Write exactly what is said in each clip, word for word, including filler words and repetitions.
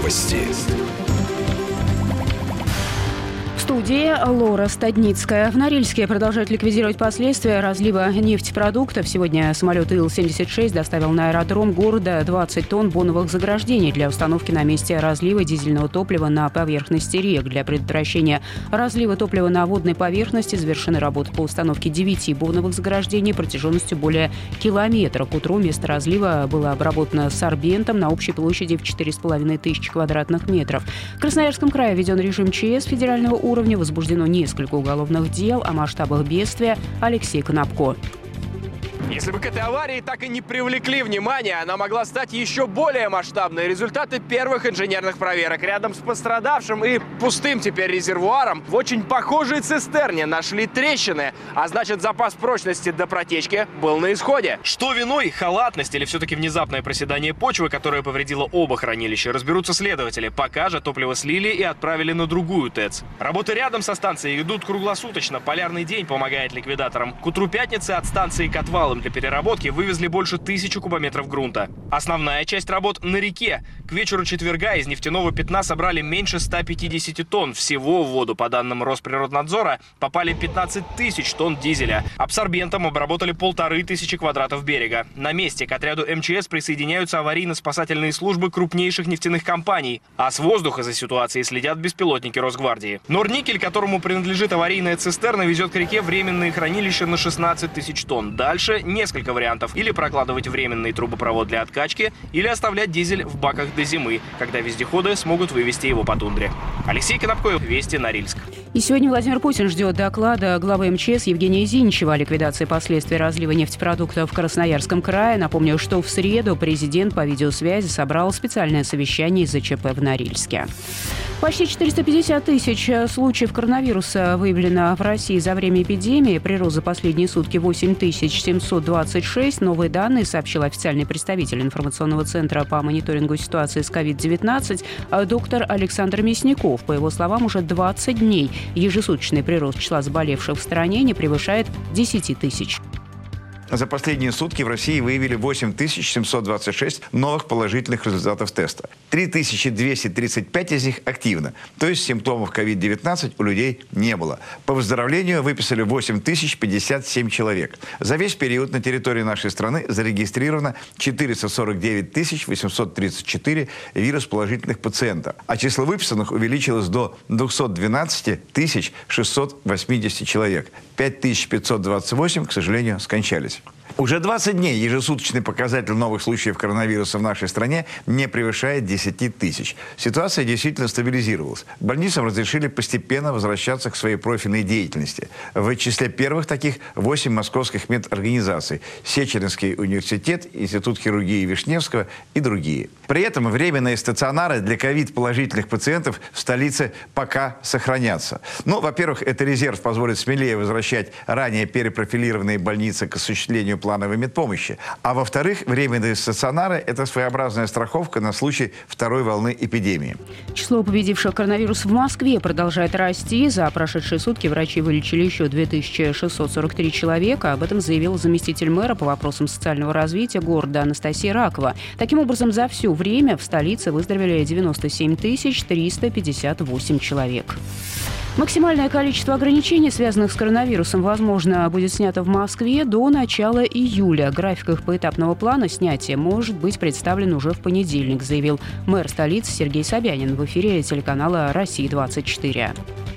Новости. В студии Лора Стадницкая. В Норильске продолжают ликвидировать последствия разлива нефтепродуктов. Сегодня самолет Ил семьдесят шесть доставил на аэродром города двадцать тонн боновых заграждений для установки на месте разлива дизельного топлива на поверхности рек. Для предотвращения разлива топлива на водной поверхности завершены работы по установке девяти боновых заграждений протяженностью более километра. К утру место разлива было обработано сорбентом на общей площади в четыре с половиной тысячи квадратных метров. В Красноярском крае введен режим ЧС федерального уровня. Возбуждено несколько уголовных дел. О масштабах бедствия Алексей Конопко. Если бы к этой аварии так и не привлекли внимания, она могла стать еще более масштабной. Результаты первых инженерных проверок рядом с пострадавшим и пустым теперь резервуаром в очень похожей цистерне нашли трещины, а значит, запас прочности до протечки был на исходе. Что виной? Халатность или все-таки внезапное проседание почвы, которое повредило оба хранилища, разберутся следователи. Пока же топливо слили и отправили на другую ТЭЦ. Работы рядом со станцией идут круглосуточно. Полярный день помогает ликвидаторам. К утру пятницы от станции к отвалам для переработки вывезли больше тысячи кубометров грунта. Основная часть работ на реке. К вечеру четверга из нефтяного пятна собрали меньше ста пятидесяти тонн. Всего в воду, по данным Росприроднадзора, попали пятнадцать тысяч тонн дизеля. Абсорбентом обработали полторы тысячи квадратов берега. На месте к отряду эм че эс присоединяются аварийно-спасательные службы крупнейших нефтяных компаний. А с воздуха за ситуацией следят беспилотники Росгвардии. Норникель, которому принадлежит аварийная цистерна, везет к реке временные хранилища на шестнадцать тысяч тонн. Дальше несколько вариантов. Или прокладывать временный трубопровод для откачки, или оставлять дизель в баках до зимы, когда вездеходы смогут вывести его по тундре. Алексей Конопко, Вести, Норильск. И сегодня Владимир Путин ждет доклада главы эм че эс Евгения Зиничева о ликвидации последствий разлива нефтепродуктов в Красноярском крае. Напомню, что в среду президент по видеосвязи собрал специальное совещание из-за ЧП в Норильске. Почти четыреста пятьдесят тысяч случаев коронавируса выявлено в России за время эпидемии. Прирост за последние сутки восемь тысяч семьсот двадцать шесть. Новые данные сообщил официальный представитель информационного центра по мониторингу ситуации с ковид девятнадцать доктор Александр Мясников. По его словам, уже двадцать дней ежесуточный прирост числа заболевших в стране не превышает десяти тысяч. За последние сутки в России выявили восемь тысяч семьсот двадцать шесть новых положительных результатов теста. три тысячи двести тридцать пять из них активно, то есть симптомов ковид девятнадцать у людей не было. По выздоровлению выписали восемь тысяч пятьдесят семь человек. За весь период на территории нашей страны зарегистрировано четыреста сорок девять тысяч восемьсот тридцать четыре вирус-положительных пациента, а число выписанных увеличилось до двухсот двенадцати тысяч шестисот восьмидесяти человек. пять тысяч пятьсот двадцать восемь, к сожалению, скончались. Уже двадцать дней ежесуточный показатель новых случаев коронавируса в нашей стране не превышает десяти тысяч. Ситуация действительно стабилизировалась. Больницам разрешили постепенно возвращаться к своей профильной деятельности. В числе первых таких восемь московских медорганизаций: Сеченский университет, Институт хирургии Вишневского и другие. При этом временные стационары для ковид-положительных пациентов в столице пока сохранятся. Ну, во-первых, это резерв позволит смелее возвращать ранее перепрофилированные больницы к осуществлению плановой медпомощи. А во-вторых, временные стационары – это своеобразная страховка на случай второй волны эпидемии. Число победивших коронавирус в Москве продолжает расти. За прошедшие сутки врачи вылечили еще две тысячи шестьсот сорок три человека. Об этом заявил заместитель мэра по вопросам социального развития города Анастасия Ракова. Таким образом, за все время в столице выздоровели девяносто семь тысяч триста пятьдесят восемь человек. Максимальное количество ограничений, связанных с коронавирусом, возможно, будет снято в Москве до начала июля. График их поэтапного плана снятия может быть представлен уже в понедельник, заявил мэр столицы Сергей Собянин в эфире телеканала «Россия двадцать четыре».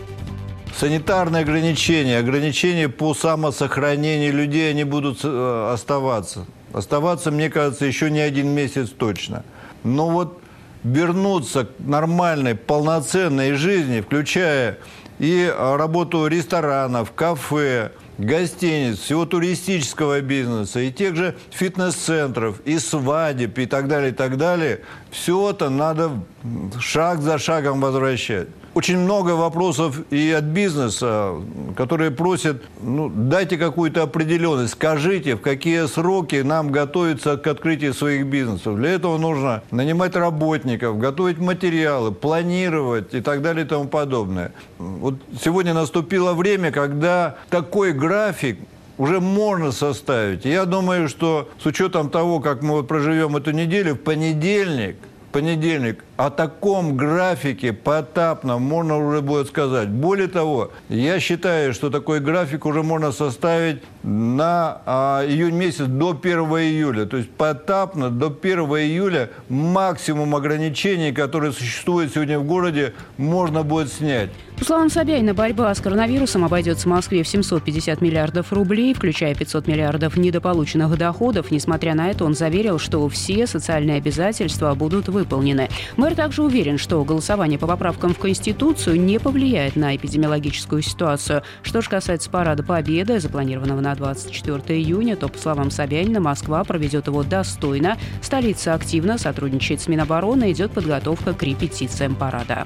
Санитарные ограничения, ограничения по самосохранению людей, они будут оставаться. Оставаться, мне кажется, еще не один месяц точно. Но вот вернуться к нормальной, полноценной жизни, включая и работу ресторанов, кафе, гостиниц, всего туристического бизнеса, и тех же фитнес-центров, и свадеб, и так далее, и так далее, все это надо шаг за шагом возвращать. Очень много вопросов и от бизнеса, которые просят, ну, дайте какую-то определенность, скажите, в какие сроки нам готовиться к открытию своих бизнесов. Для этого нужно нанимать работников, готовить материалы, планировать и так далее и тому подобное. Вот сегодня наступило время, когда такой график уже можно составить. И я думаю, что с учетом того, как мы вот проживем эту неделю, в понедельник, в понедельник О таком графике поэтапно можно уже будет сказать. Более того, я считаю, что такой график уже можно составить на а, июнь месяц до первого июля. То есть поэтапно до первого июля максимум ограничений, которые существуют сегодня в городе, можно будет снять. По словам Собянина, борьба с коронавирусом обойдется Москве в семьсот пятьдесят миллиардов рублей, включая пятьсот миллиардов недополученных доходов. Несмотря на это, он заверил, что все социальные обязательства будут выполнены. Мэр также уверен, что голосование по поправкам в Конституцию не повлияет на эпидемиологическую ситуацию. Что же касается Парада Победы, запланированного на двадцать четвёртого июня, то, по словам Собянина, Москва проведет его достойно. Столица активно сотрудничает с Минобороны, идет подготовка к репетициям парада.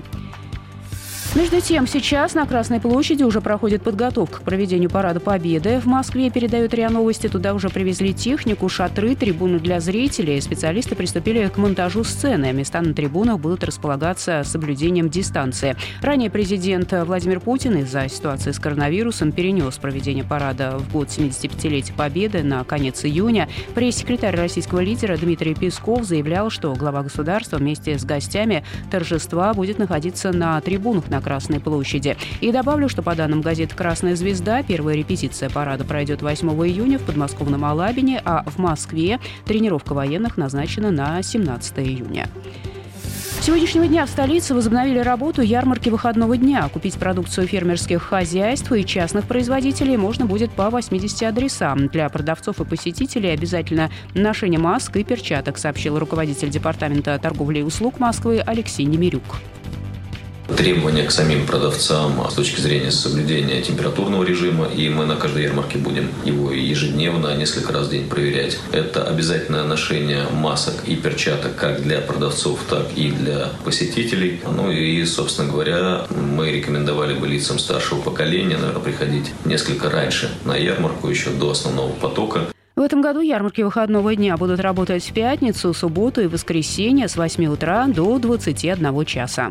Между тем, сейчас на Красной площади уже проходит подготовка к проведению Парада Победы. В Москве, передают РИА Новости, туда уже привезли технику, шатры, трибуны для зрителей. Специалисты приступили к монтажу сцены. Места на трибунах будут располагаться с соблюдением дистанции. Ранее президент Владимир Путин из-за ситуации с коронавирусом перенес проведение парада в год семидесятипятилетия Победы на конец июня. Пресс-секретарь российского лидера Дмитрий Песков заявлял, что глава государства вместе с гостями торжества будет находиться на трибунах на Красной площади. И добавлю, что по данным газеты «Красная звезда», первая репетиция парада пройдет восьмого июня в подмосковном Алабине, а в Москве тренировка военных назначена на семнадцатого июня. С сегодняшнего дня в столице возобновили работу ярмарки выходного дня. Купить продукцию фермерских хозяйств и частных производителей можно будет по восьмидесяти адресам. Для продавцов и посетителей обязательно ношение масок и перчаток, сообщил руководитель Департамента торговли и услуг Москвы Алексей Немирюк. Требования к самим продавцам с точки зрения соблюдения температурного режима, и мы на каждой ярмарке будем его ежедневно, несколько раз в день проверять. Это обязательное ношение масок и перчаток как для продавцов, так и для посетителей. Ну и, собственно говоря, мы рекомендовали бы лицам старшего поколения, наверное, приходить несколько раньше на ярмарку, еще до основного потока. В этом году ярмарки выходного дня будут работать в пятницу, субботу и воскресенье с восьми утра до двадцати одного часа.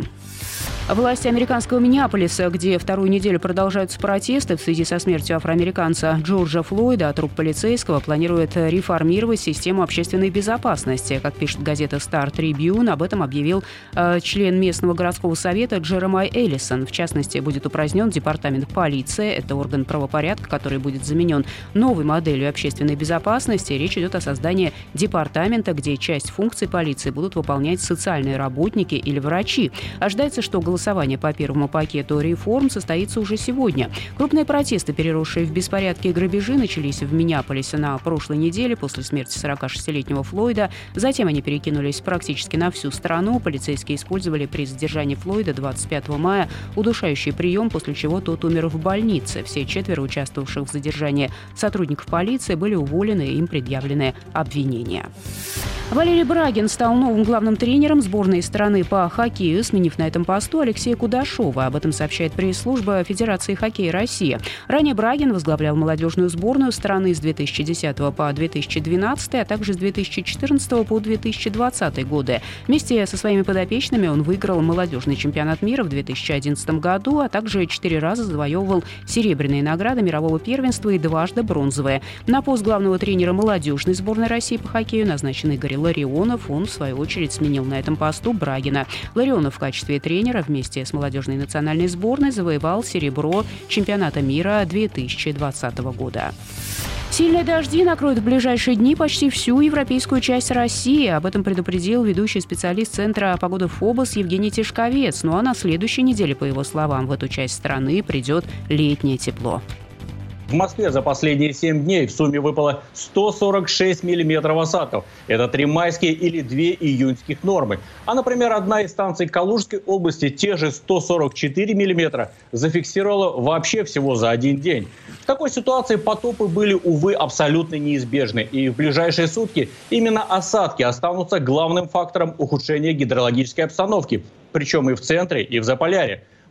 Власти американского Миннеаполиса, где вторую неделю продолжаются протесты в связи со смертью афроамериканца Джорджа Флойда от рук полицейского, планируют реформировать систему общественной безопасности. Как пишет газета Star Tribune, об этом объявил э, член местного городского совета Джеремай Эллисон. В частности, будет упразднен департамент полиции. Это орган правопорядка, который будет заменен новой моделью общественной безопасности. Речь идет о создании департамента, где часть функций полиции будут выполнять социальные работники или врачи. Ожидается, что голосование по первому пакету реформ состоится уже сегодня. Крупные протесты, переросшие в беспорядки и грабежи, начались в Миннеаполисе на прошлой неделе после смерти сорокашестилетнего Флойда. Затем они перекинулись практически на всю страну. Полицейские использовали при задержании Флойда двадцать пятого мая удушающий прием, после чего тот умер в больнице. Все четверо участвовавших в задержании сотрудников полиции были уволены, им предъявлены обвинения. Валерий Брагин стал новым главным тренером сборной страны по хоккею, сменив на этом посту Алексея Кудашова. Об этом сообщает пресс-служба Федерации хоккея России. Ранее Брагин возглавлял молодежную сборную страны с две тысячи десятого по две тысячи двенадцатый, а также с две тысячи четырнадцатого по две тысячи двадцатый годы. Вместе со своими подопечными он выиграл молодежный чемпионат мира в две тысячи одиннадцатом году, а также четыре раза завоевывал серебряные награды мирового первенства и дважды бронзовые. На пост главного тренера молодежной сборной России по хоккею назначен Игорь Ларионов. Он, в свою очередь, сменил на этом посту Брагина. Ларионов в качестве тренера вместе с молодежной национальной сборной завоевал серебро чемпионата мира две тысячи двадцатого года. Сильные дожди накроют в ближайшие дни почти всю европейскую часть России. Об этом предупредил ведущий специалист Центра погоды ФОБОС Евгений Тишковец. Ну а на следующей неделе, по его словам, в эту часть страны придет летнее тепло. В Москве за последние семь дней в сумме выпало сто сорок шесть миллиметров осадков. Это три майские или две июньских нормы. А, например, одна из станций Калужской области те же сто сорок четыре миллиметра зафиксировала вообще всего за один день. В такой ситуации потопы были, увы, абсолютно неизбежны. И в ближайшие сутки именно осадки останутся главным фактором ухудшения гидрологической обстановки. Причем и в центре, и в Заполярье.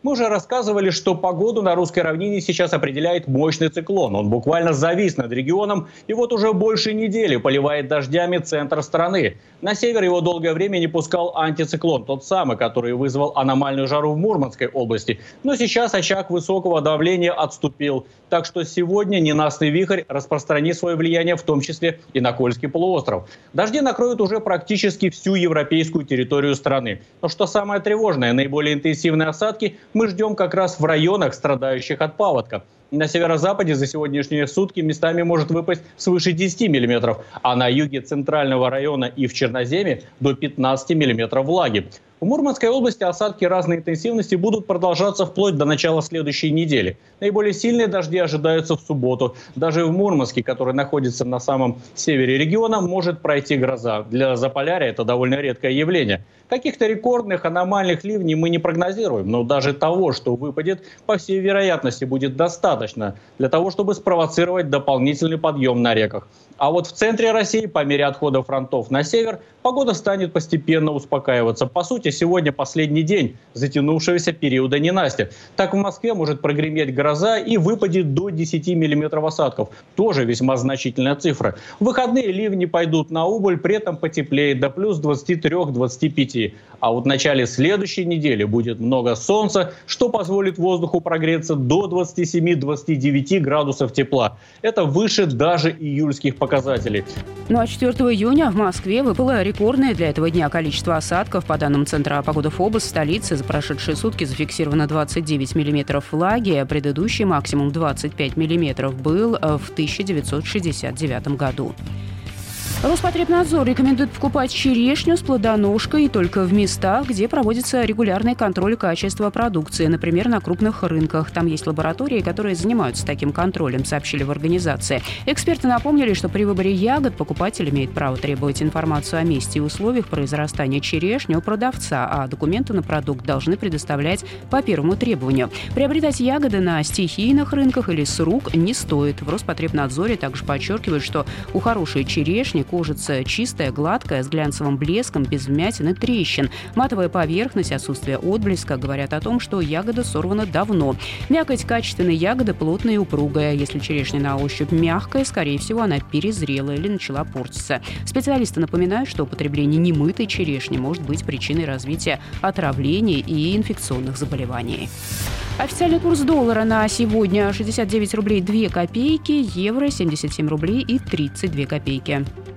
Мы уже рассказывали, что погоду на русской равнине сейчас определяет мощный циклон. Он буквально завис над регионом и вот уже больше недели поливает дождями центр страны. На север его долгое время не пускал антициклон, тот самый, который вызвал аномальную жару в Мурманской области. Но сейчас очаг высокого давления отступил. Так что сегодня ненастный вихрь распространит свое влияние в том числе и на Кольский полуостров. Дожди накроют уже практически всю европейскую территорию страны. Но что самое тревожное, наиболее интенсивные осадки мы ждем как раз в районах, страдающих от паводка. На северо-западе за сегодняшние сутки местами может выпасть свыше десяти миллиметров, а на юге центрального района и в Черноземе до пятнадцати миллиметров влаги. В Мурманской области осадки разной интенсивности будут продолжаться вплоть до начала следующей недели. Наиболее сильные дожди ожидаются в субботу. Даже в Мурманске, который находится на самом севере региона, может пройти гроза. Для Заполярья это довольно редкое явление. Каких-то рекордных аномальных ливней мы не прогнозируем, но даже того, что выпадет, по всей вероятности будет достаточно для того, чтобы спровоцировать дополнительный подъем на реках. А вот в центре России, по мере отхода фронтов на север, погода станет постепенно успокаиваться. По сути, сегодня последний день затянувшегося периода ненастья. Так в Москве может прогреметь гроза и выпадет до десяти миллиметров осадков. Тоже весьма значительная цифра. В выходные ливни пойдут на убыль, при этом потеплеет до плюс двадцати трёх — двадцати пяти. А вот в начале следующей недели будет много солнца, что позволит воздуху прогреться до двадцати семи — двадцати девяти градусов тепла. Это выше даже июльских показателей. Ну а четвёртого июня в Москве выпало рекордное для этого дня количество осадков. По данным Центра погоды ФОБОС, в столице за прошедшие сутки зафиксировано двадцать девять миллиметров влаги, а предыдущий максимум двадцать пять миллиметров был в тысяча девятьсот шестьдесят девятом году. Роспотребнадзор рекомендует покупать черешню с плодоножкой только в местах, где проводится регулярный контроль качества продукции, например, на крупных рынках. Там есть лаборатории, которые занимаются таким контролем, сообщили в организации. Эксперты напомнили, что при выборе ягод покупатель имеет право требовать информацию о месте и условиях произрастания черешни у продавца, а документы на продукт должны предоставлять по первому требованию. Приобретать ягоды на стихийных рынках или с рук не стоит. В Роспотребнадзоре также подчеркивают, что у хорошей черешни кожица чистая, гладкая, с глянцевым блеском, без вмятин и трещин. Матовая поверхность, отсутствие отблеска говорят о том, что ягода сорвана давно. Мякоть качественной ягоды плотная и упругая. Если черешня на ощупь мягкая, скорее всего, она перезрела или начала портиться. Специалисты напоминают, что употребление немытой черешни может быть причиной развития отравлений и инфекционных заболеваний. Официальный курс доллара на сегодня шестьдесят девять рублей две копейки, евро семьдесят семь рублей и тридцать две копейки.